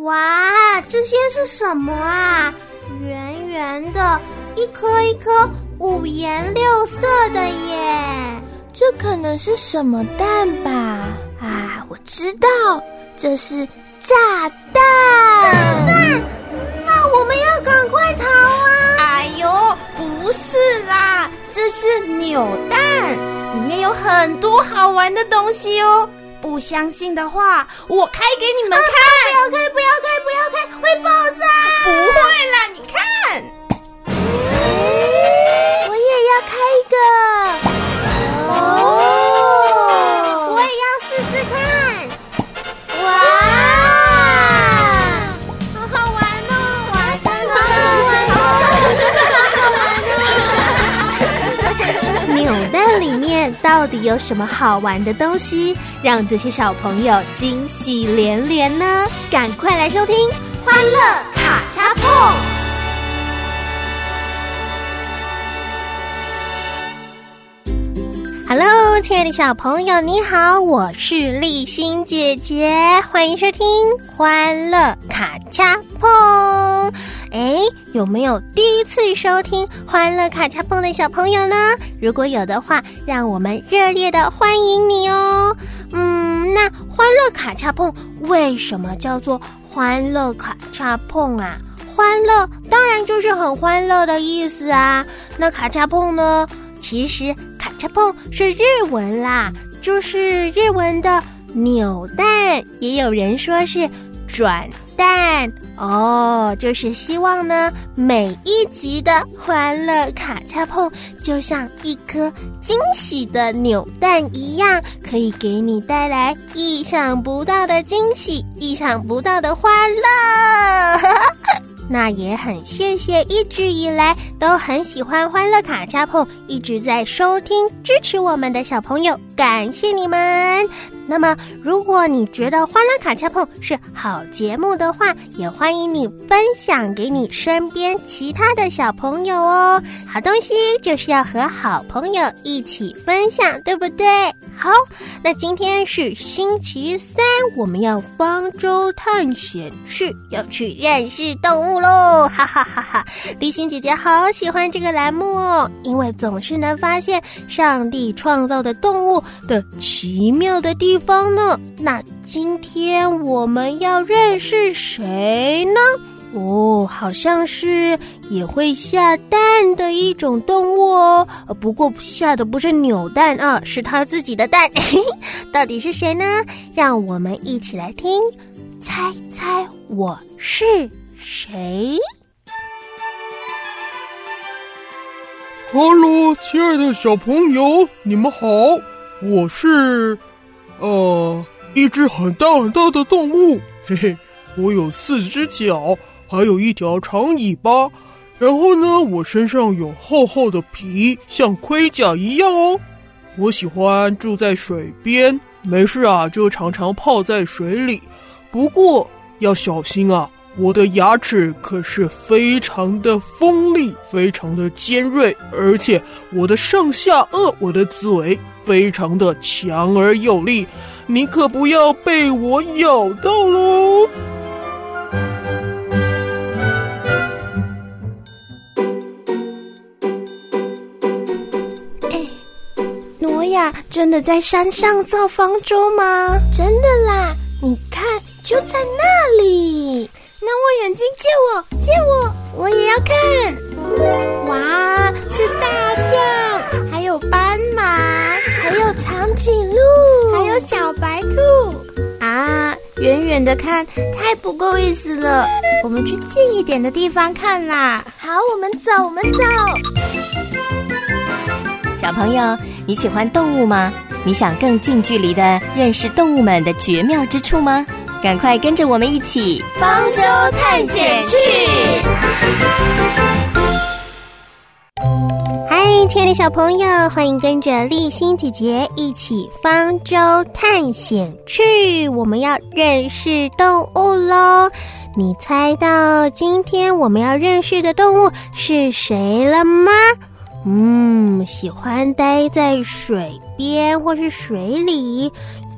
哇，这些是什么啊？圆圆的，一颗一颗五颜六色的耶！ 这可能是什么蛋吧？啊，我知道，这是炸弹！ 炸弹？那我们要赶快逃啊！ 哎呦，不是啦，这是扭蛋，里面有很多好玩的东西哦。不相信的话，我开给你们看。 不要开，会爆炸！ 不会啦，你看。 我也要开一个。 哦，我也要试试看。哇， 好好玩哦！ 哇，真的好好玩哦！扭蛋里面到底有什么好玩的东西，让这些小朋友惊喜连连呢？赶快来收听《欢乐卡恰碰》。Hello， 亲爱的小朋友，你好，我是丽欣姐姐，欢迎收听《欢乐卡恰碰》。有没有第一次收听《欢乐卡恰碰》的小朋友呢？如果有的话，让我们热烈的欢迎你哦。那欢乐卡恰碰为什么叫做欢乐卡恰碰啊？欢乐当然就是很欢乐的意思啊。那卡恰碰呢？其实卡恰碰是日文啦，就是日文的扭蛋，也有人说是转蛋哦，就是希望呢每一集的欢乐卡恰碰就像一颗惊喜的扭蛋一样，可以给你带来意想不到的惊喜，意想不到的欢乐那也很谢谢一直以来都很喜欢欢乐卡恰碰，一直在收听支持我们的小朋友，感谢你们。那么如果你觉得欢乐卡恰碰是好节目的话，也欢迎你分享给你身边其他的小朋友哦。好东西就是要和好朋友一起分享，对不对？好，那今天是星期三，我们要方舟探险去，要去认识动物咯，哈哈哈哈！丽欣姐姐好喜欢这个栏目哦，因为总是能发现上帝创造的动物的奇妙的地方呢。那今天我们要认识谁呢？好像是也会下蛋的一种动物哦。不过下的不是扭蛋啊，是它自己的蛋。到底是谁呢？让我们一起来听，猜猜我是谁 ？Hello， 亲爱的小朋友，你们好，我是一只很大很大的动物，嘿嘿，我有4只脚。还有一条长尾巴，然后呢，我身上有厚厚的皮，像盔甲一样哦。我喜欢住在水边，没事啊就常常泡在水里。不过要小心啊，我的牙齿可是非常的锋利，非常的尖锐，而且我的上下颚，我的嘴非常的强而有力，你可不要被我咬到喽。 真的在山上造方舟吗？ 真的啦，你看就在那里。 那我眼睛借我，我也要看。哇，是大象，还有斑马， 还有长颈鹿， 还有小白兔啊！远远的看太不够意思了，我们去近一点的地方看啦。 好，我们走。 小朋友，你喜欢动物吗？你想更近距离的认识动物们的绝妙之处吗？赶快跟着我们一起方舟探险去！ 嗨，亲爱的小朋友，欢迎跟着丽欣姐姐一起方舟探险去，我们要认识动物咯。你猜到今天我们要认识的动物是谁了吗？喜欢待在水边或是水里，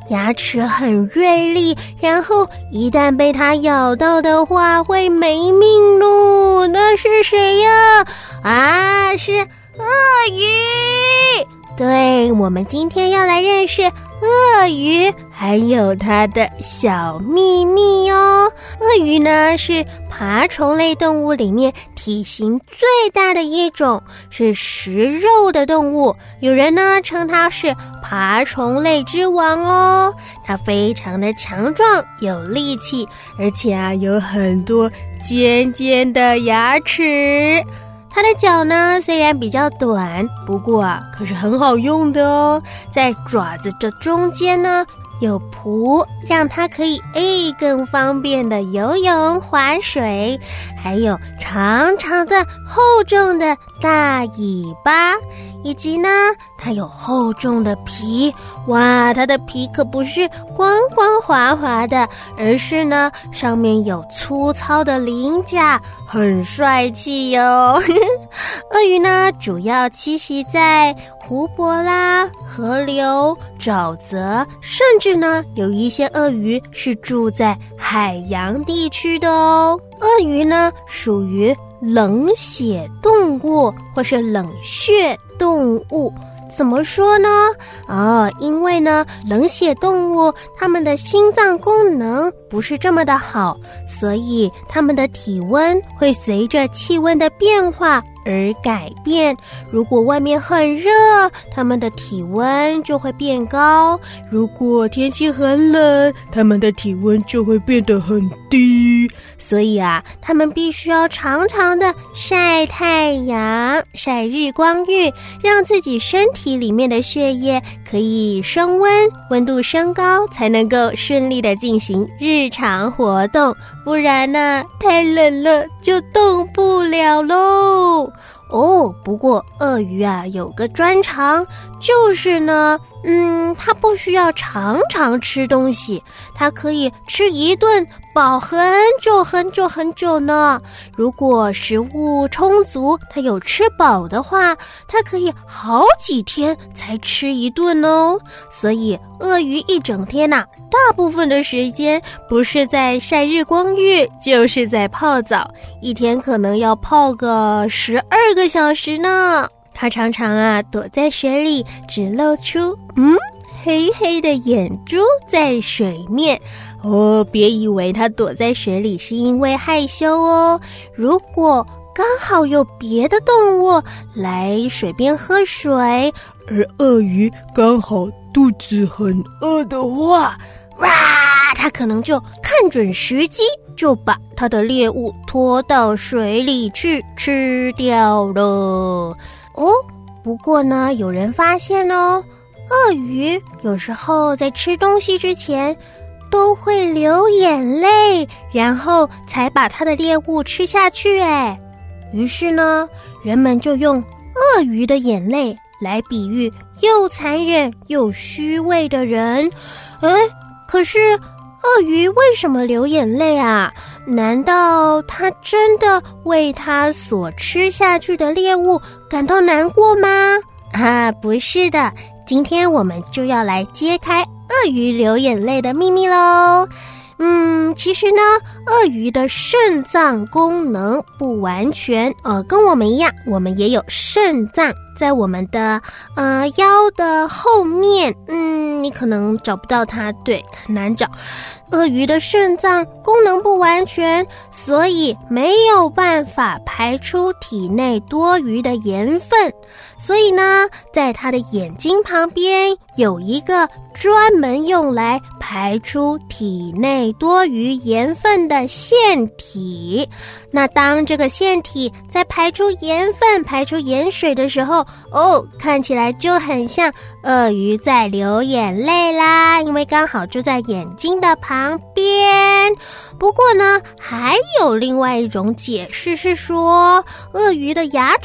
牙齿很锐利，然后一旦被它咬到的话会没命喽。那是谁呀？啊，是鳄鱼。对，我们今天要来认识鳄鱼，还有它的小秘密哦。鳄鱼呢是爬虫类动物里面体型最大的一种，是食肉的动物。有人呢称它是爬虫类之王哦。它非常的强壮，有力气，而且有很多尖尖的牙齿。它的脚呢虽然比较短，不过可是很好用的哦。在爪子的中间呢有蹼，让它可以更方便的游泳划水，还有长长的厚重的大尾巴，以及呢它有厚重的皮。哇，它的皮可不是光光滑滑的，而是呢上面有粗糙的鳞甲，很帅气哟。鳄鱼呢主要栖息在湖泊啦、河流、沼泽，甚至呢有一些鳄鱼是住在海洋地区的哦。鳄鱼呢属于冷血动物或是冷血动物。怎么说呢？因为呢，冷血动物它们的心脏功能不是这么的好，所以它们的体温会随着气温的变化而改变。如果外面很热，它们的体温就会变高；如果天气很冷，它们的体温就会变得很低。所以它们必须要常常的晒太阳、晒日光浴，让自己身体里面的血液可以升温，温度升高，才能够顺利的进行日常活动。不然呢，太冷了就动不了喽。不过鳄鱼有个专长，就是呢它不需要常常吃东西，它可以吃一顿饱很久呢。如果食物充足，它有吃饱的话，它可以好几天才吃一顿哦。所以鳄鱼一整天大部分的时间不是在晒日光浴，就是在泡澡，一天可能要泡个12个小时呢。它常常躲在水里，只露出黑黑的眼珠在水面。别以为它躲在水里是因为害羞哦。如果刚好有别的动物来水边喝水， 而鳄鱼刚好肚子很饿的话， 它可能就看准时机，就把它的猎物拖到水里去吃掉了。不过呢，有人发现哦，鳄鱼有时候在吃东西之前都会流眼泪，然后才把它的猎物吃下去。于是呢，人们就用鳄鱼的眼泪来比喻又残忍又虚伪的人。可是鳄鱼为什么流眼泪啊？难道它真的为它所吃下去的猎物感到难过吗？不是的，今天我们就要来揭开鳄鱼流眼泪的秘密咯。其实呢，鳄鱼的肾脏功能不完全，跟我们一样，我们也有肾脏，在我们的腰的后面，你可能找不到它，对，很难找。鳄鱼的肾脏功能不完全，所以没有办法排出体内多余的盐分。所以呢，在它的眼睛旁边有一个专门用来排出体内多余盐分的腺体。那当这个腺体在排出盐分、排出盐水的时候，看起来就很像鳄鱼在流眼泪啦，因为刚好就在眼睛的旁边。不过呢，还有另外一种解释是说，鳄鱼的牙齿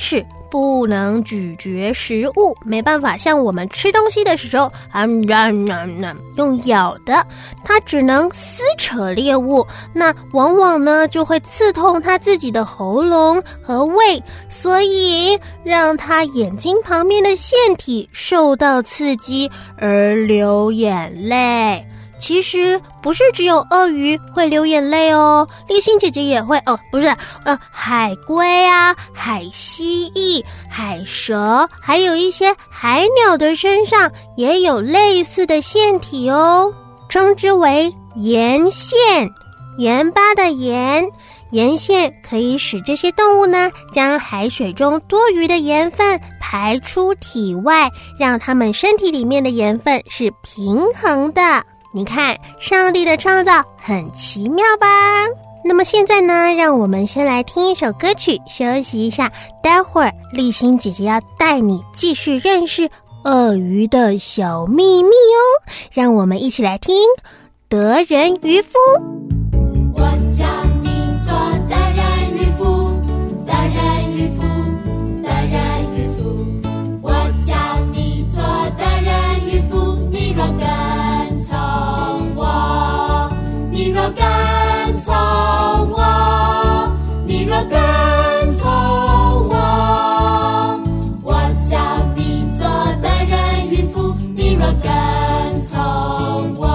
不能咀嚼食物，没办法像我们吃东西的时候用咬的，它只能撕扯猎物，那往往呢就会刺痛它自己的喉咙和胃，所以让它眼睛旁边的腺体受到刺激而流眼泪。其实不是只有鳄鱼会流眼泪哦，立新姐姐也会哦，不是，海龟啊、海蜥蜴、海蛇，还有一些海鸟的身上也有类似的腺体哦，称之为盐腺，盐巴的盐。盐腺可以使这些动物呢，将海水中多余的盐分排出体外，让它们身体里面的盐分是平衡的。你看，上帝的创造很奇妙吧？那么现在呢，让我们先来听一首歌曲，休息一下。待会儿立新姐姐要带你继续认识鳄鱼的小秘密哦。让我们一起来听《得人渔夫》。 我叫你做得人渔夫，得人渔夫，得人渔夫。我叫你做得人渔夫，你若跟从我，你若跟从我，你若跟从我。我叫你做得人渔夫，你若跟从我。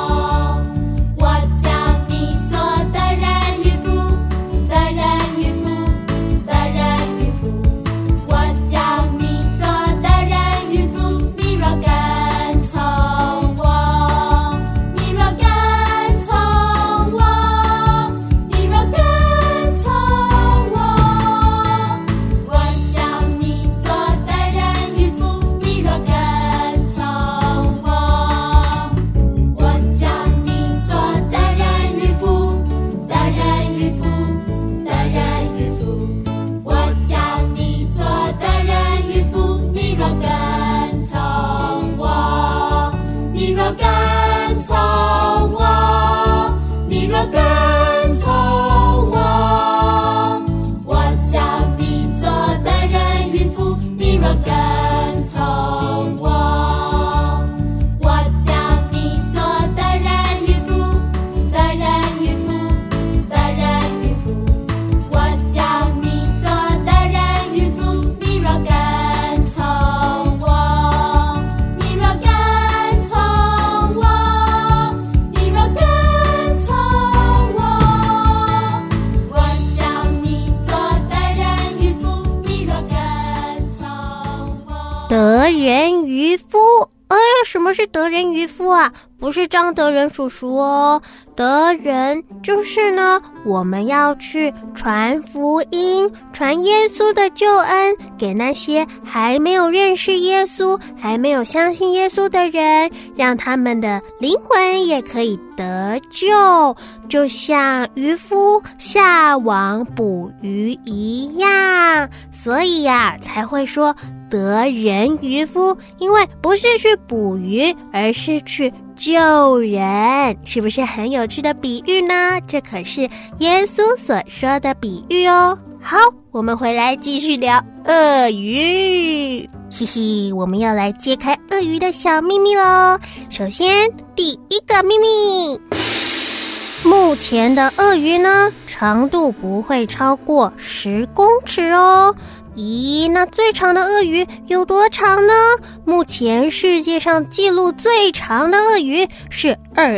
得人渔夫，什么是得人渔夫啊？不是张德仁叔叔哦，得人就是呢，我们要去传福音，传耶稣的救恩给那些还没有认识耶稣、还没有相信耶稣的人，让他们的灵魂也可以得救，就像渔夫下网捕鱼一样。所以呀，才会说得人渔夫，因为不是去捕鱼，而是去救人，是不是很有趣的比喻呢？这可是耶稣所说的比喻哦。好，我们回来继续聊鳄鱼。嘿嘿，我们要来揭开鳄鱼的小秘密咯。首先，第一个秘密，目前的鳄鱼呢，长度不会超过10公尺哦。咦，那最长的鳄鱼有多长呢？目前世界上记录最长的鳄鱼是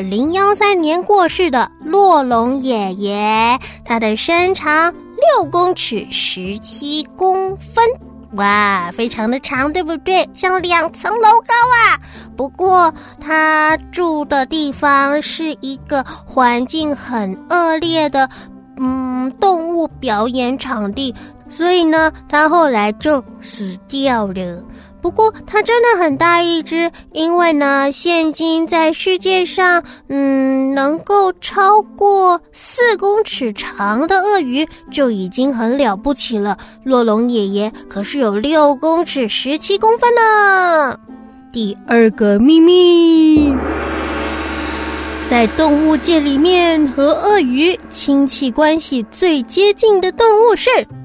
2013年过世的洛龙爷爷，他的身长6公尺17公分。哇，非常的长，对不对？像2层楼高啊！不过他住的地方是一个环境很恶劣的动物表演场地，所以呢，他后来就死掉了。不过它真的很大一只，因为呢，现今在世界上，能够超过4公尺长的鳄鱼就已经很了不起了。洛龙爷爷可是有6公尺17公分呢。第二个秘密，在动物界里面，和鳄鱼亲戚关系最接近的动物是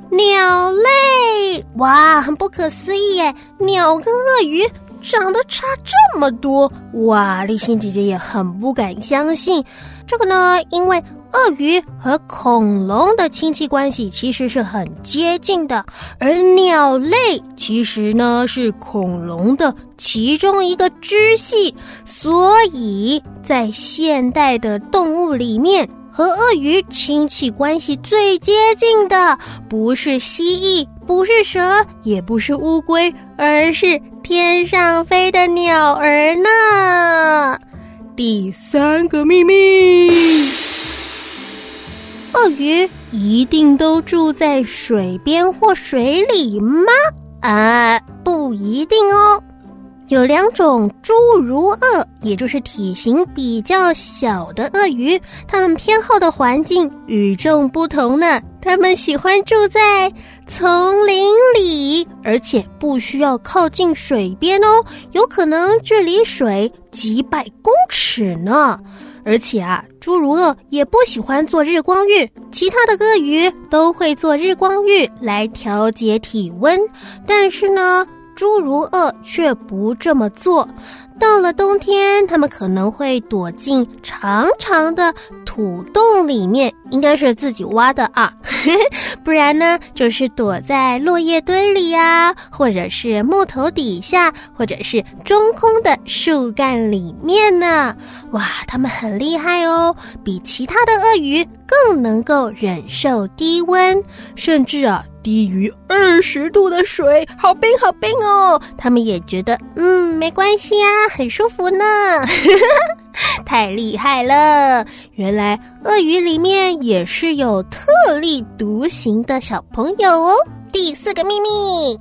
鸟类。哇，很不可思议耶！鸟跟鳄鱼长得差这么多，哇！立新姐姐也很不敢相信。这个呢，因为鳄鱼和恐龙的亲戚关系其实是很接近的，而鸟类其实呢是恐龙的其中一个支系，所以在现代的动物里面，和鳄鱼亲戚关系最接近的不是蜥蜴，不是蛇，也不是乌龟，而是天上飞的鸟儿呢。 第3个秘密， 鳄鱼一定都住在水边或水里吗？不一定哦。有2种侏儒鳄，也就是体型比较小的鳄鱼，它们偏好的环境与众不同呢。它们喜欢住在丛林里，而且不需要靠近水边哦，有可能距离水几百公尺呢。而且侏儒鳄也不喜欢做日光浴，其他的鳄鱼都会做日光浴来调节体温，但是呢，侏儒鳄却不这么做。到了冬天，它们可能会躲进长长的土洞里面，应该是自己挖的不然呢，就是躲在落叶堆里或者是木头底下，或者是中空的树干里面呢。哇，它们很厉害哦，比其他的鳄鱼更能够忍受低温，甚至低于20度的水，好冰好冰哦。他们也觉得没关系很舒服呢。太厉害了，原来鳄鱼里面也是有特立独行的小朋友哦。第4个秘密，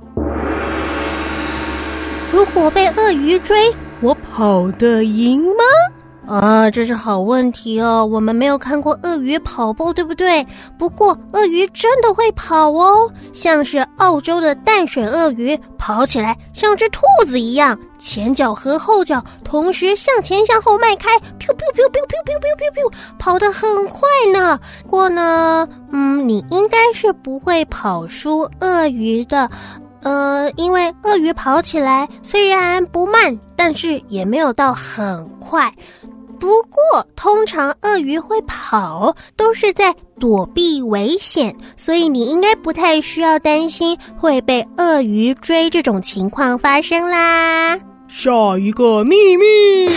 如果被鳄鱼追，我跑得赢吗？这是好问题哦，我们没有看过鳄鱼跑步，对不对？不过鳄鱼真的会跑哦，像是澳洲的淡水鳄鱼，跑起来像只兔子一样，前脚和后脚同时向前向后迈开，咻咻咻咻咻咻咻，跑得很快呢。不过呢，你应该是不会跑输鳄鱼的。因为鳄鱼跑起来虽然不慢，但是也没有到很快。不过通常鳄鱼会跑都是在躲避危险，所以你应该不太需要担心会被鳄鱼追这种情况发生啦。 下一个秘密，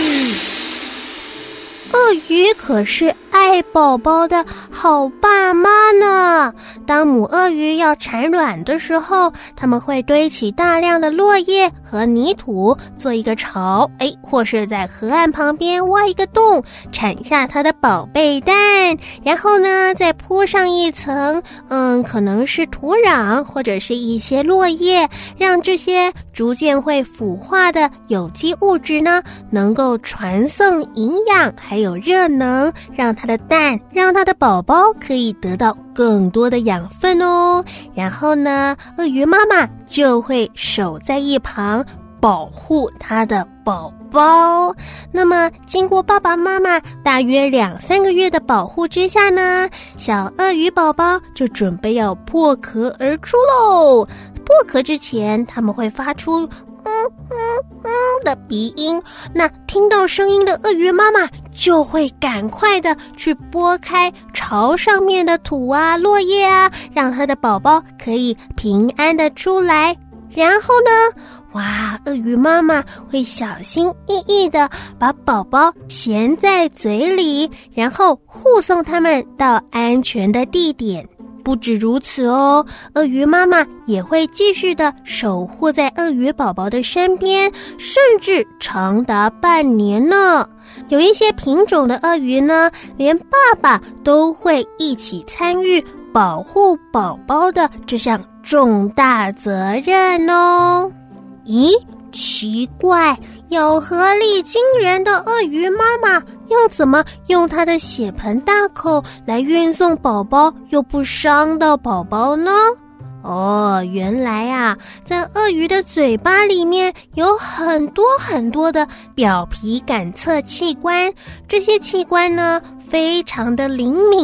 鳄鱼可是爱宝宝的好爸妈呢。当母鳄鱼要产卵的时候，它们会堆起大量的落叶和泥土做一个巢，或是在河岸旁边挖一个洞，产下它的宝贝蛋，然后呢再铺上一层可能是土壤或者是一些落叶，让这些逐渐会腐化的有机物质呢能够传送营养还有热能，让它的蛋，让它的宝宝可以得到更多的养分哦。然后呢，鳄鱼妈妈就会守在一旁保护它的宝宝。那么经过爸爸妈妈大约2-3个月的保护之下呢，小鳄鱼宝宝就准备要破壳而出喽。破壳之前，他们会发出的鼻音，那听到声音的鳄鱼妈妈就会赶快的去拨开巢上面的土落叶让它的宝宝可以平安的出来。然后呢，鳄鱼妈妈会小心翼翼的把宝宝衔在嘴里，然后护送他们到安全的地点。不止如此哦，鳄鱼妈妈也会继续的守护在鳄鱼宝宝的身边，甚至长达半年呢。有一些品种的鳄鱼呢，连爸爸都会一起参与保护宝宝的这项重大责任哦。咦，奇怪，咬合力惊人的鳄鱼妈妈要怎么用它的血盆大口来运送宝宝又不伤到宝宝呢？原来在鳄鱼的嘴巴里面有很多很多的表皮感测器官，这些器官呢非常的灵敏，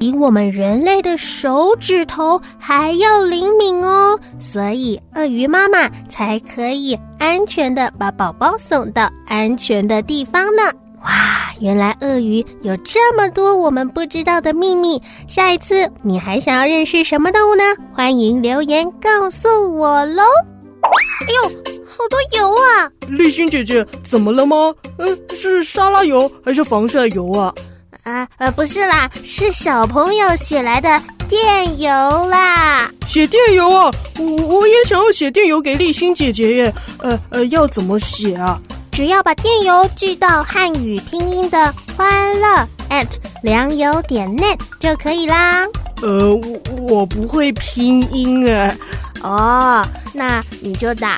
比我们人类的手指头还要灵敏哦，所以鳄鱼妈妈才可以安全的把宝宝送到安全的地方呢。哇，原来鳄鱼有这么多我们不知道的秘密，下一次你还想要认识什么动物呢？欢迎留言告诉我咯。哎呦，好多油啊！ 丽欣姐姐，怎么了吗？是沙拉油还是防晒油啊？ 不是啦，是小朋友写来的电邮啦。 写电邮啊？我也想要写电邮给丽欣姐姐耶。要怎么写啊？ 只要把电邮寄到汉语拼音的欢乐@良友.net就可以啦。 我不会拼音哎。 哦，那你就打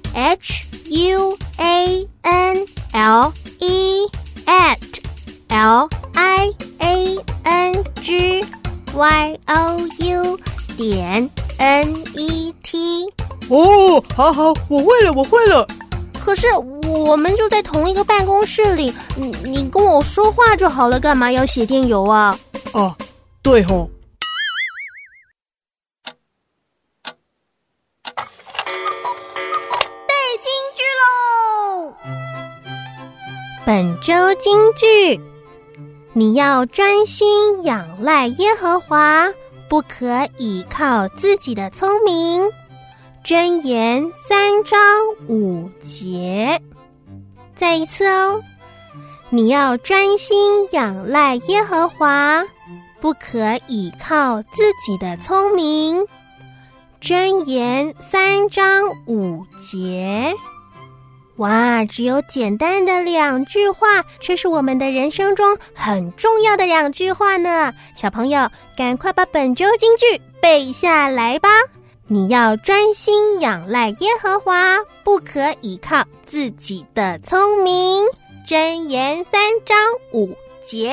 HUANLEATLIANGYOU.net。 哦，好，我会了。 可是我们就在同一个办公室里，你跟我说话就好了，干嘛要写电邮啊？ 哦，对吼。 背金句喽！本周金句：你要专心仰赖耶和华，不可倚靠自己的聪明。箴言3章5节。再一次哦，你要专心仰赖耶和华，不可倚靠自己的聪明。箴言3章5节。哇，只有简单的2句话，却是我们的人生中很重要的2句话呢。小朋友，赶快把本周金句背下来吧。你要专心仰赖耶和华，不可倚靠自己的聪明。箴言3章5节。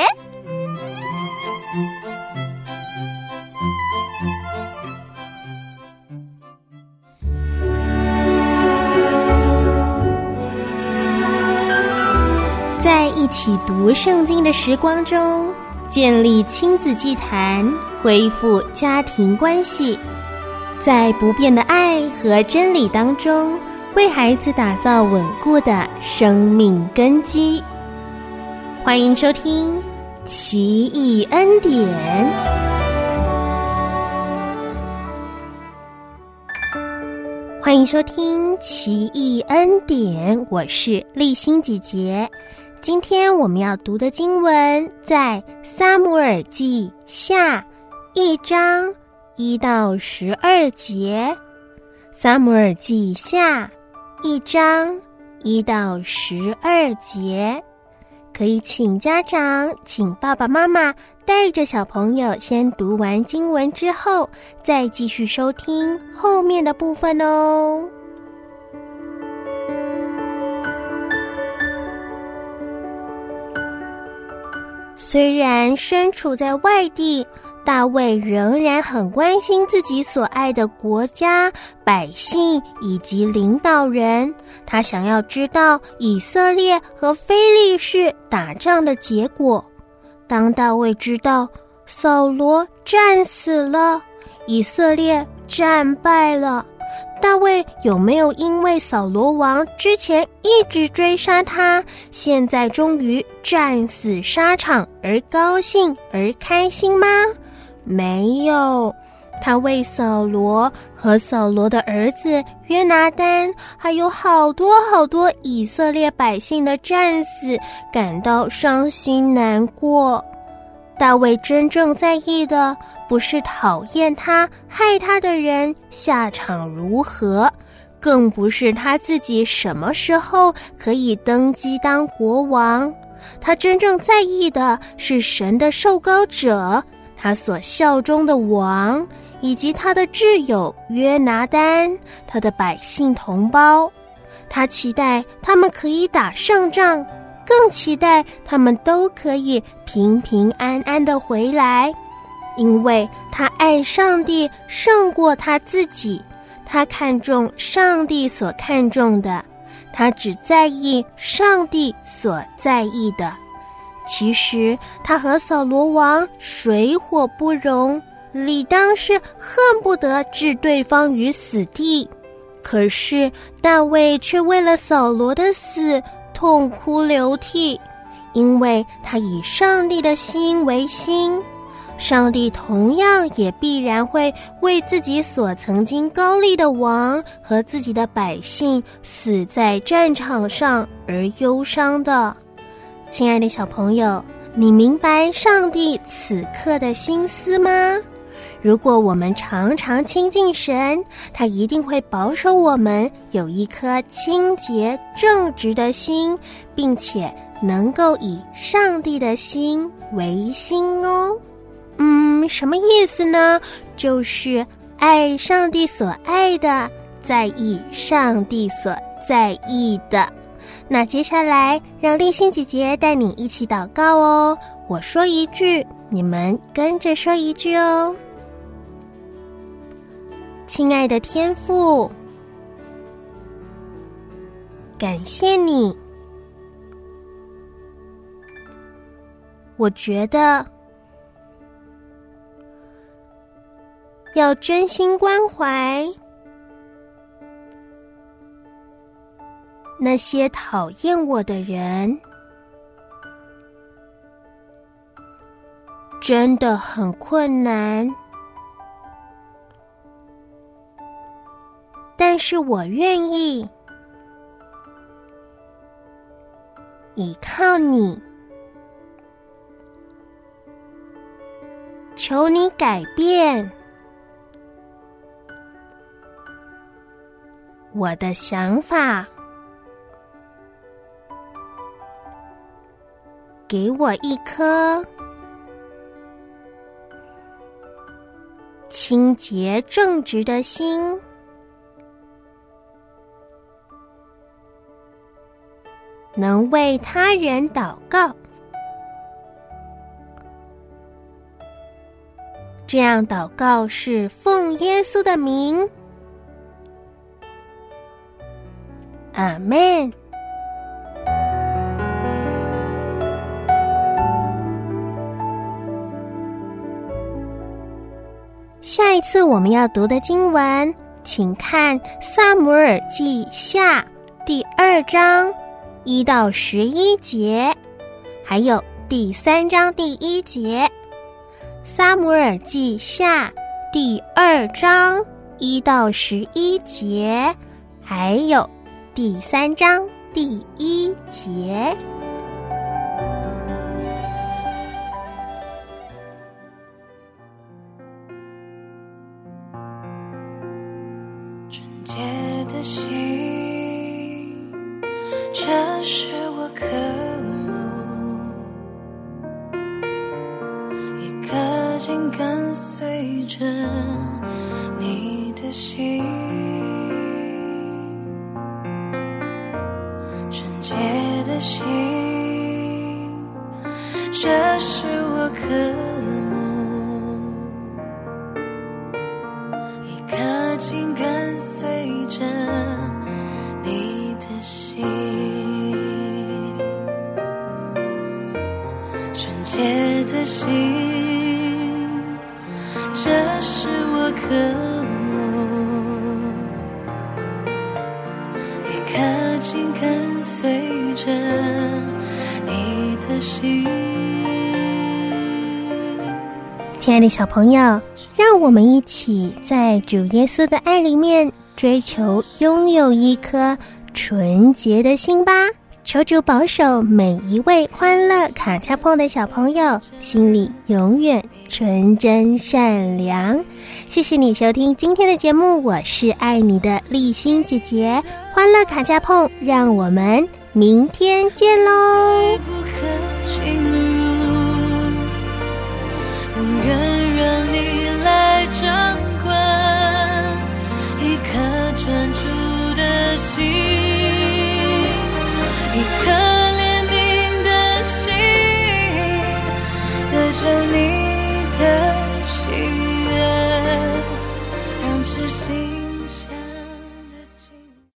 在一起读圣经的时光中，建立亲子祭坛，恢复家庭关系，在不变的爱和真理当中，为孩子打造稳固的生命根基。欢迎收听奇异恩典。欢迎收听奇异恩典，我是丽欣姐姐。今天我们要读的经文在撒母耳记下1章1到12节。撒母耳记下1章1到12节。可以请家长，请爸爸妈妈带着小朋友先读完经文之后，再继续收听后面的部分哦。虽然身处在外地，大卫仍然很关心自己所爱的国家、百姓以及领导人。他想要知道以色列和非利士打仗的结果。当大卫知道扫罗战死了，以色列战败了，大卫有没有因为扫罗王之前一直追杀他，现在终于战死沙场而高兴而开心吗？没有，他为扫罗和扫罗的儿子约拿单，还有好多以色列百姓的战死感到伤心难过。大卫真正在意的不是讨厌他、害他的人下场如何，更不是他自己什么时候可以登基当国王。他真正在意的是神的受膏者，他所效忠的王，以及他的挚友约拿单，他的百姓同胞。他期待他们可以打胜仗，更期待他们都可以平平安安地回来，因为他爱上帝胜过他自己，他看重上帝所看重的，他只在意上帝所在意的。 其实他和扫罗王水火不容，理当是恨不得置对方于死地。可是大卫却为了扫罗的死痛哭流涕，因为他以上帝的心为心，上帝同样也必然会为自己所曾经高立的王和自己的百姓死在战场上而忧伤的。亲爱的小朋友，你明白上帝此刻的心思吗？如果我们常常亲近神，他一定会保守我们有一颗清洁正直的心，并且能够以上帝的心为心哦。什么意思呢？就是爱上帝所爱的，在意上帝所在意的。那接下来让丽欣姐姐带你一起祷告哦，我说一句，你们跟着说一句哦。亲爱的天父，感谢你，我觉得要真心关怀那些讨厌我的人，真的很困难，但是我愿意依靠你，求你改变我的想法，给我一颗清洁正直的心，能为他人祷告，这样祷告是奉耶稣的名，阿们。下一次我们要读的经文，请看撒母耳记下第2章1到11节，还有第3章第1节。撒母耳记下第2章1到11节，还有第3章第1节。 纯洁的心，这是我渴慕，一颗心跟随着你的心，纯洁的心，这是我渴慕，一颗心跟随着你的心，纯洁的心，这是我渴慕，一颗心跟随着你的心。 亲爱的小朋友，让我们一起在主耶稣的爱里面追求拥有一颗纯洁的心吧。求主保守每一位欢乐卡恰碰的小朋友心里永远纯真善良。谢谢你收听今天的节目，我是爱你的丽欣姐姐。欢乐卡恰碰，让我们明天见喽。 不可及